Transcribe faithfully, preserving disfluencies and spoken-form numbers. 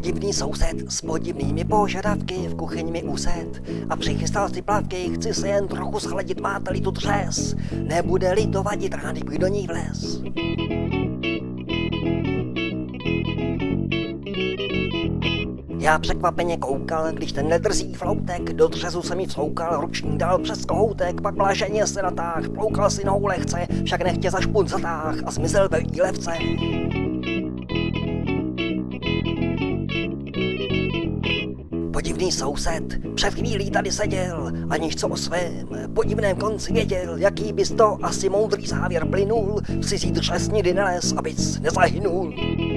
Podivný soused s podivnými požadavky v kuchyni mi used a přichystal si plavky, chci se jen trochu schladit, máte-li tu třes, nebude-li to vadit, rádi bych do ní vlez. Já překvapeně koukal, když ten nedrzý floutek do dřezu se mi vsoukal, ručník dal přes kohoutek, pak blaženě se natáh, ploukal si nohou lehce, však nechtě za špunt zatáh a zmizel ve výlevce. Podivný soused před chvílí tady seděl, aniž co o svém podivném konci věděl, jaký bys to asi moudrý závěr plynul, v cizí dřes nikdy neles, abys nezahynul.